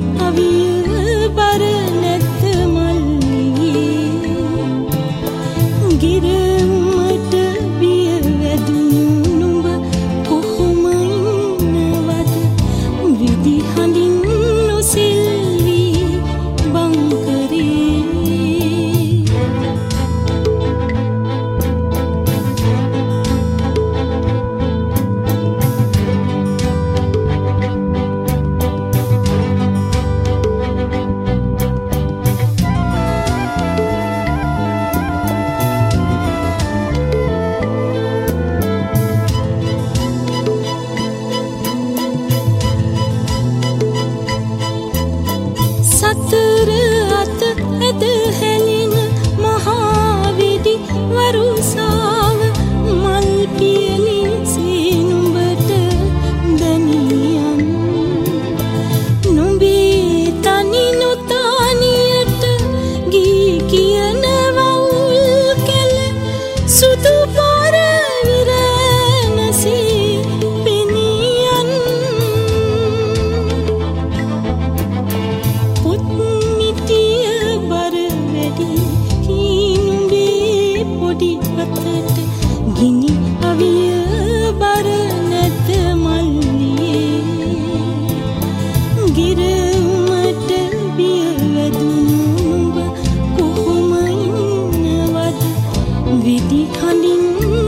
අවිය බර නැත මල්ලියේ ගිරමට බිය වැදුණු නුඹ කොහොම ඉන්නවද විදි හඳින් නොසෙල්වි බංකරේ සතර අත ඇද හැලෙන මහා වෙඩි වරුසාව මල් පියලින් සීනුඹට දැනියන් නුඹේ තනි නොතානියට ගී කියන වවුල් කැල සුදු පාර විරැනසී පෙනියන් ගිනි අවිය බර නැත මල්ලියේ ගිරමට බිය වැදුණු නුඹ කොහොම ඉන්නවද විදි හඳින්